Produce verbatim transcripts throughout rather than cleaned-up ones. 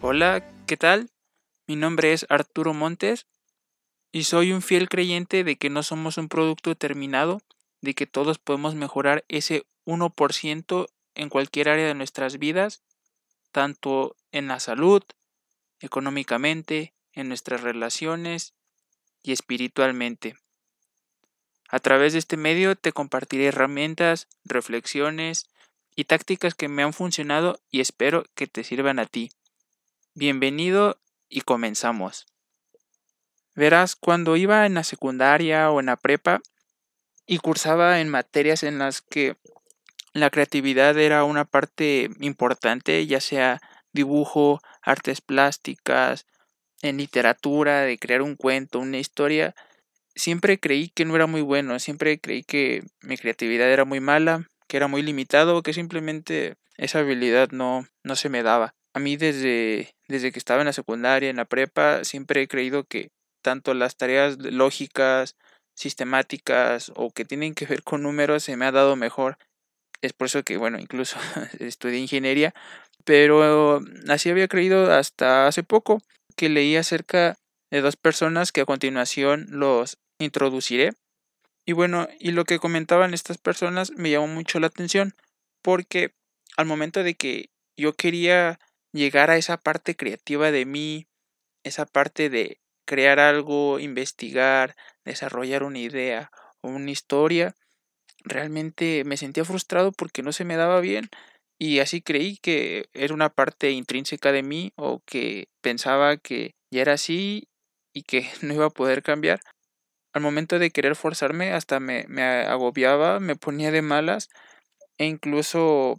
Hola, ¿qué tal? Mi nombre es Arturo Montes y soy un fiel creyente de que no somos un producto terminado, de que todos podemos mejorar ese uno por ciento en cualquier área de nuestras vidas, tanto en la salud, económicamente, en nuestras relaciones y espiritualmente. A través de este medio te compartiré herramientas, reflexiones y tácticas que me han funcionado y espero que te sirvan a ti. Bienvenido y comenzamos. Verás, cuando iba en la secundaria o en la prepa y cursaba en materias en las que la creatividad era una parte importante, ya sea dibujo, artes plásticas, en literatura, de crear un cuento, una historia, siempre creí que no era muy bueno, siempre creí que mi creatividad era muy mala, que era muy limitado, que simplemente esa habilidad no, no se me daba. A mí desde, desde que estaba en la secundaria, en la prepa, siempre he creído que tanto las tareas lógicas, sistemáticas o que tienen que ver con números se me ha dado mejor. Es por eso que, bueno, incluso estudié ingeniería, pero así había creído hasta hace poco, que leí acerca de dos personas que a continuación los introduciré. Y bueno, y lo que comentaban estas personas me llamó mucho la atención, porque al momento de que yo quería llegar a esa parte creativa de mí, esa parte de crear algo, investigar, desarrollar una idea o una historia, realmente me sentía frustrado porque no se me daba bien y así creí que era una parte intrínseca de mí o que pensaba que ya era así y que no iba a poder cambiar. Al momento de querer forzarme hasta me, me agobiaba, me ponía de malas e incluso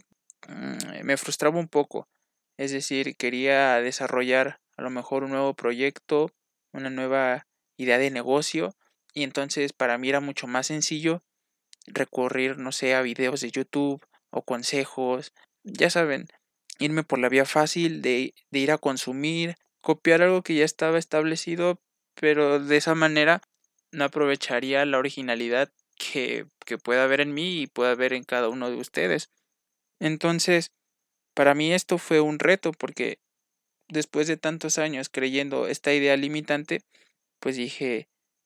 mm, me frustraba un poco. Es decir, quería desarrollar a lo mejor un nuevo proyecto, una nueva idea de negocio y entonces para mí era mucho más sencillo recurrir, no sé, a videos de YouTube o consejos, ya saben, irme por la vía fácil de, de ir a consumir, copiar algo que ya estaba establecido, pero de esa manera no aprovecharía la originalidad que, que pueda haber en mí y pueda haber en cada uno de ustedes. Entonces, para mí esto fue un reto porque después de tantos años creyendo esta idea limitante, pues dije,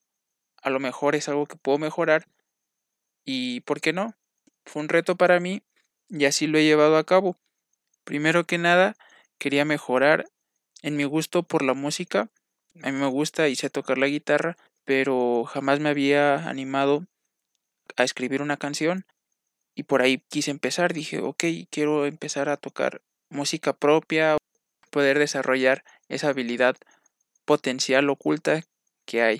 a lo mejor es algo que puedo mejorar y ¿por qué no? Fue un reto para mí y así lo he llevado a cabo. Primero que nada, quería mejorar en mi gusto por la música. A mí me gusta y sé tocar la guitarra, pero jamás me había animado a escribir una canción y por ahí quise empezar. Dije, ok, quiero empezar a tocar música propia, poder desarrollar esa habilidad potencial oculta que hay.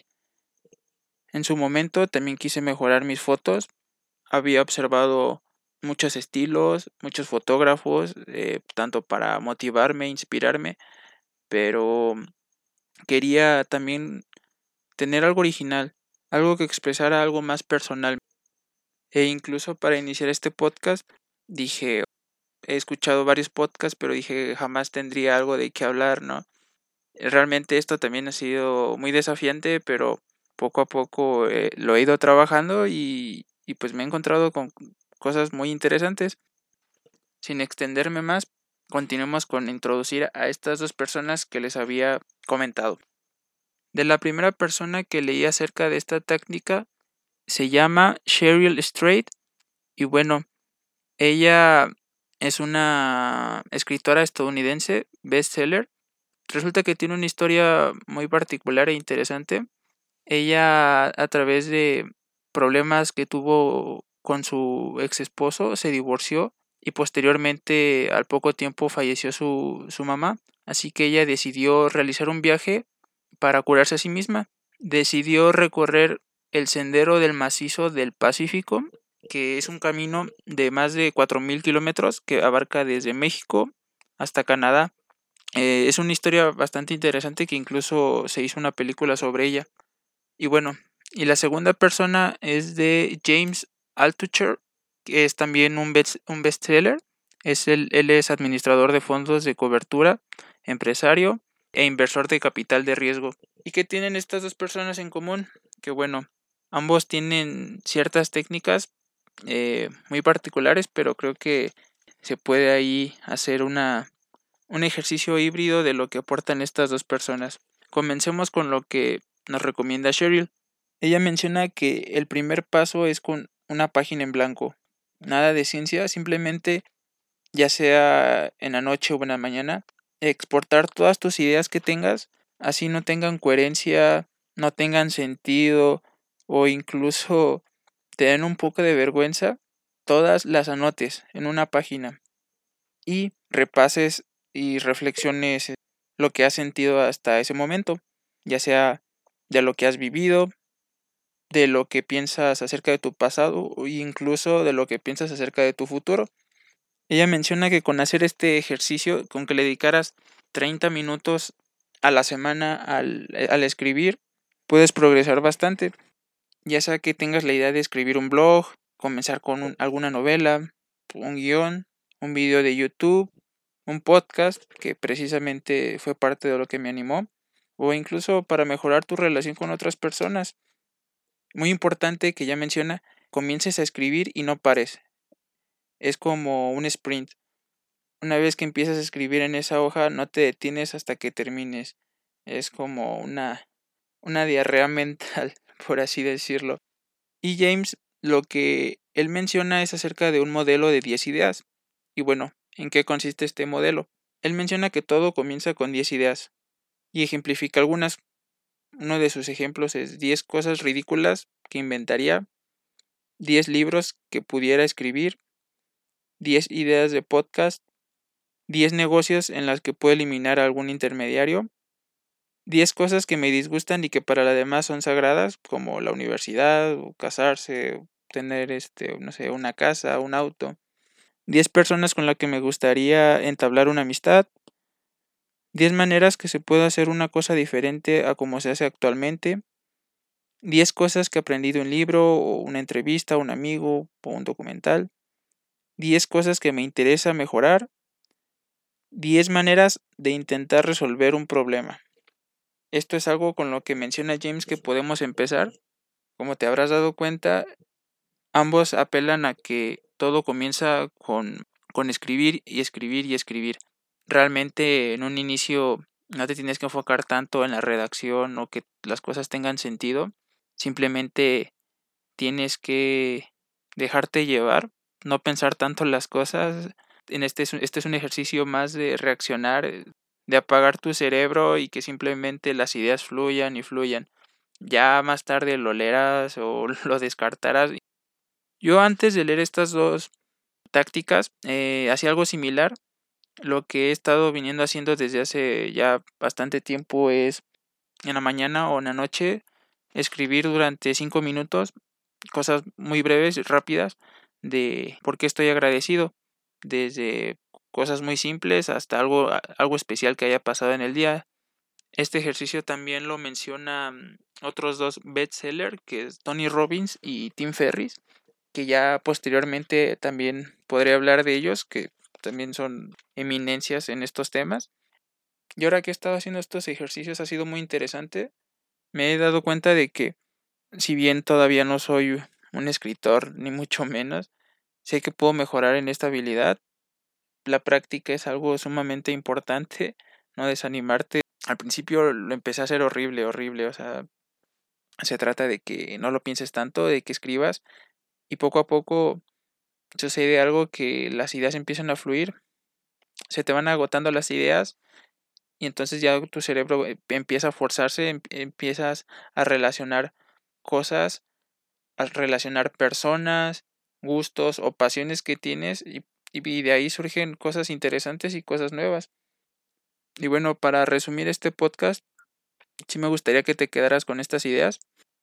En su momento también quise mejorar mis fotos. Había observado muchos estilos, muchos fotógrafos, eh, tanto para motivarme, inspirarme, pero quería también tener algo original, algo que expresara algo más personal. E incluso para iniciar este podcast dije, he escuchado varios podcasts, pero dije jamás tendría algo de qué hablar, ¿no? Realmente esto también ha sido muy desafiante, pero poco a poco eh, lo he ido trabajando y, y pues me he encontrado con cosas muy interesantes. Sin extenderme más, continuemos con introducir a estas dos personas que les había comentado. De la primera persona que leí acerca de esta técnica se llama Cheryl Strait y bueno, ella es una escritora estadounidense, bestseller. Resulta que tiene una historia muy particular e interesante. Ella, a través de problemas que tuvo con su ex esposo, se divorció y posteriormente, al poco tiempo, falleció su, su mamá. Así que ella decidió realizar un viaje para curarse a sí misma. Decidió recorrer el sendero del macizo del Pacífico, que es un camino de más de cuatro mil kilómetros que abarca desde México hasta Canadá. Eh, es una historia bastante interesante que incluso se hizo una película sobre ella. Y bueno, y la segunda persona es de James Altucher, que es también un, best, un bestseller. Es el, él es administrador de fondos de cobertura, empresario e inversor de capital de riesgo. ¿Y qué tienen estas dos personas en común? Que bueno, ambos tienen ciertas técnicas eh, muy particulares, pero creo que se puede ahí hacer una, un ejercicio híbrido de lo que aportan estas dos personas. Comencemos con lo que nos recomienda Cheryl. Ella menciona que el primer paso es con una página en blanco. Nada de ciencia, simplemente, ya sea en la noche o en la mañana, exportar todas tus ideas que tengas, así no tengan coherencia, no tengan sentido o incluso te den un poco de vergüenza, todas las anotes en una página y repases y reflexiones lo que has sentido hasta ese momento, ya sea de lo que has vivido, de lo que piensas acerca de tu pasado o incluso de lo que piensas acerca de tu futuro. Ella menciona que con hacer este ejercicio, con que le dedicaras treinta minutos a la semana al, al escribir, puedes progresar bastante, ya sea que tengas la idea de escribir un blog, comenzar con un- alguna novela, un guión, un video de YouTube, un podcast, que precisamente fue parte de lo que me animó, o incluso para mejorar tu relación con otras personas. Muy importante que ya menciona, comiences a escribir y no pares. Es como un sprint. Una vez que empiezas a escribir en esa hoja, no te detienes hasta que termines. Es como una, una diarrea mental, por así decirlo. Y James, lo que él menciona es acerca de un modelo de diez ideas. Y bueno, ¿en qué consiste este modelo? Él menciona que todo comienza con diez ideas y ejemplifica algunas. Uno de sus ejemplos es diez cosas ridículas que inventaría, diez libros que pudiera escribir, diez ideas de podcast, diez negocios en las que puedo eliminar a algún intermediario, diez cosas que me disgustan y que para las demás son sagradas, como la universidad, o casarse, o tener este, no sé, una casa, un auto, diez personas con las que me gustaría entablar una amistad, diez maneras que se puede hacer una cosa diferente a como se hace actualmente, diez cosas que aprendí de un libro, o una entrevista, un amigo, o un documental, diez cosas que me interesa mejorar, diez maneras de intentar resolver un problema. Esto es algo con lo que menciona James que podemos empezar. Como te habrás dado cuenta, ambos apelan a que todo comienza con, con escribir y escribir y escribir. Realmente en un inicio no te tienes que enfocar tanto en la redacción o que las cosas tengan sentido. Simplemente tienes que dejarte llevar, no pensar tanto en las cosas. En este, es- este es un ejercicio más de reaccionar, eh, de apagar tu cerebro y que simplemente las ideas fluyan y fluyan. Ya más tarde lo leerás o lo descartarás. Yo antes de leer estas dos tácticas eh, hacía algo similar. Lo que he estado viniendo haciendo desde hace ya bastante tiempo es en la mañana o en la noche escribir durante cinco minutos cosas muy breves y rápidas de por qué estoy agradecido, desde cosas muy simples hasta algo, algo especial que haya pasado en el día. Este ejercicio también lo mencionan otros dos bestsellers, que es Tony Robbins y Tim Ferriss, que ya posteriormente también podré hablar de ellos, que también son eminencias en estos temas. Y ahora que he estado haciendo estos ejercicios ha sido muy interesante. Me he dado cuenta de que, si bien todavía no soy un escritor, ni mucho menos, sé que puedo mejorar en esta habilidad. La práctica es algo sumamente importante, no desanimarte. Al principio lo empecé a hacer horrible, horrible, o sea, se trata de que no lo pienses tanto, de que escribas y poco a poco sucede algo, que las ideas empiezan a fluir, se te van agotando las ideas y entonces ya tu cerebro eh, empieza a forzarse, em- empiezas a relacionar cosas, a relacionar personas, gustos o pasiones que tienes y, y de ahí surgen cosas interesantes y cosas nuevas. Y bueno, para resumir este podcast, sí me gustaría que te quedaras con estas ideas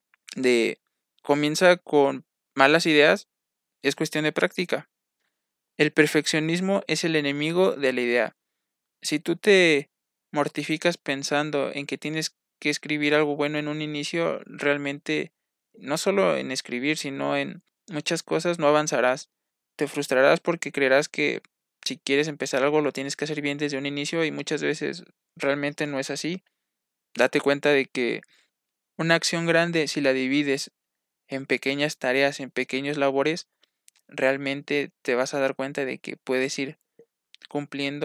de comienza con malas ideas, es cuestión de práctica. El perfeccionismo es el enemigo de la idea. Si tú te mortificas pensando en que tienes que escribir algo bueno en un inicio, realmente no solo en escribir, sino en muchas cosas no avanzarás. Te frustrarás porque creerás que si quieres empezar algo lo tienes que hacer bien desde un inicio y muchas veces realmente no es así. Date cuenta de que una acción grande, si la divides en pequeñas tareas, en pequeños labores, realmente te vas a dar cuenta de que puedes ir cumpliendo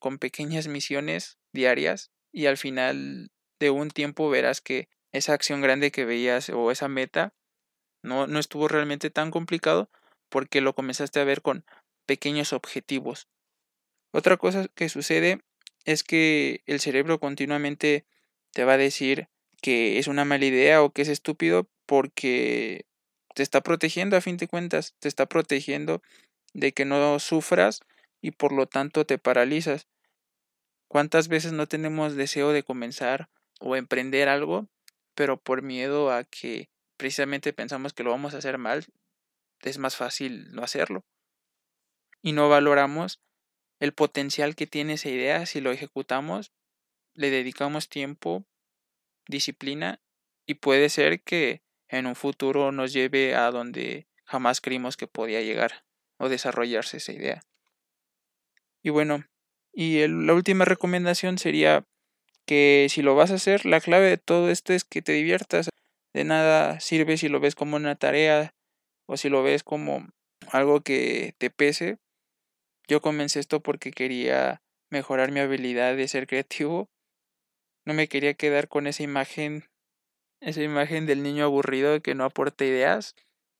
con pequeñas misiones diarias y al final de un tiempo verás que esa acción grande que veías o esa meta no, no estuvo realmente tan complicado porque lo comenzaste a ver con pequeños objetivos. Otra cosa que sucede es que el cerebro continuamente te va a decir que es una mala idea o que es estúpido porque te está protegiendo a fin de cuentas, te está protegiendo de que no sufras y por lo tanto te paralizas. ¿Cuántas veces no tenemos deseo de comenzar o emprender algo, pero por miedo a que precisamente pensamos que lo vamos a hacer mal, es más fácil no hacerlo? Y no valoramos el potencial que tiene esa idea si lo ejecutamos, le dedicamos tiempo, disciplina y puede ser que en un futuro nos lleve a donde jamás creímos que podía llegar o desarrollarse esa idea. Y bueno, y el, la última recomendación sería que si lo vas a hacer, la clave de todo esto es que te diviertas. De nada sirve si lo ves como una tarea o si lo ves como algo que te pese. Yo comencé esto porque quería mejorar mi habilidad de ser creativo. No me quería quedar con esa imagen, esa imagen del niño aburrido que no aporta ideas.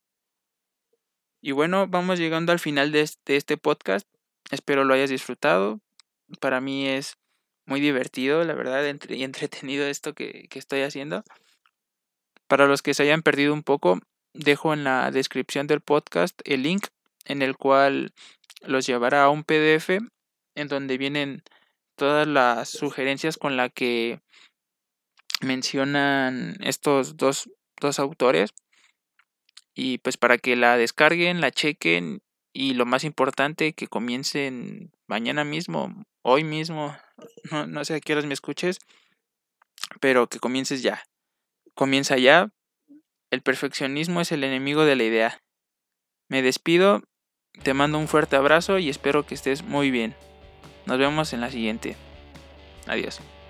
Y bueno, vamos llegando al final de este, de este podcast. Espero lo hayas disfrutado. Para mí es muy divertido, la verdad, entre, y entretenido esto que, que estoy haciendo. Para los que se hayan perdido un poco, dejo en la descripción del podcast el link en el cual los llevará a un P D F en donde vienen todas las sugerencias con las que mencionan estos dos, dos autores. Y pues para que la descarguen, la chequen y lo más importante, que comiencen mañana mismo, hoy mismo, no, no sé a qué horas me escuches, pero que comiences ya. Comienza ya. El perfeccionismo es el enemigo de la idea. Me despido, te mando un fuerte abrazo y espero que estés muy bien. Nos vemos en la siguiente. Adiós.